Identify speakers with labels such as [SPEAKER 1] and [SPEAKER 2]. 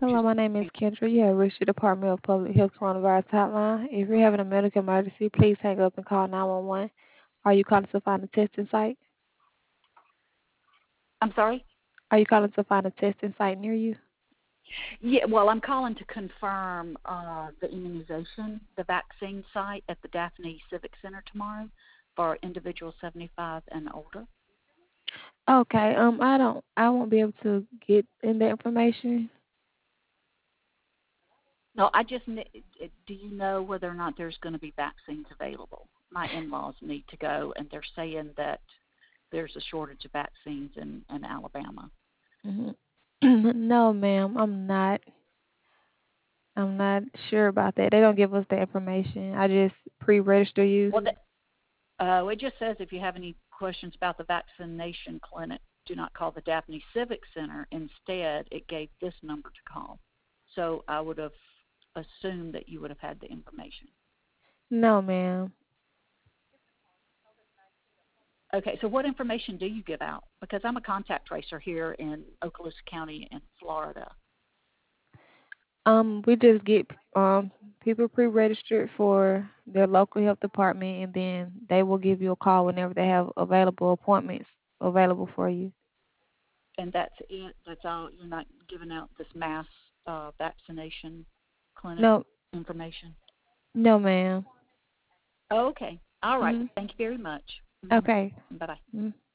[SPEAKER 1] Hello, my name is Kendra. You have reached the Department of Public Health Coronavirus Hotline. If you're having a medical emergency, please hang up and call 911. Are you calling to find a testing site?
[SPEAKER 2] I'm sorry?
[SPEAKER 1] Are you calling to find a testing site near you?
[SPEAKER 2] Yeah, well, I'm calling to confirm the immunization, the vaccine site at the Daphne Civic Center tomorrow for individuals 75 and older.
[SPEAKER 1] Okay. I won't be able to get in the information.
[SPEAKER 2] No, do you know whether or not there's going to be vaccines available? My in-laws need to go, and they're saying that there's a shortage of vaccines in Alabama.
[SPEAKER 1] hmm No, ma'am, I'm not. I'm not sure about that. They don't give us the information. I just pre-register you.
[SPEAKER 2] Well, it just says if you have any questions about the vaccination clinic, do not call the Daphne Civic Center. Instead, it gave this number to call. So I would have assumed that you would have had the information.
[SPEAKER 1] No, ma'am.
[SPEAKER 2] Okay, so what information do you give out? Because I'm a contact tracer here in Okaloosa County in Florida.
[SPEAKER 1] We just get people pre-registered for their local health department, and then they will give you a call whenever they have available appointments available for you.
[SPEAKER 2] And that's it? That's all? You're not giving out this mass vaccination clinic
[SPEAKER 1] No,
[SPEAKER 2] information?
[SPEAKER 1] no, ma'am.
[SPEAKER 2] Oh, okay. All right.
[SPEAKER 1] Mhm.
[SPEAKER 2] Thank you very much.
[SPEAKER 1] Okay.
[SPEAKER 2] Bye-bye.
[SPEAKER 1] Mhm.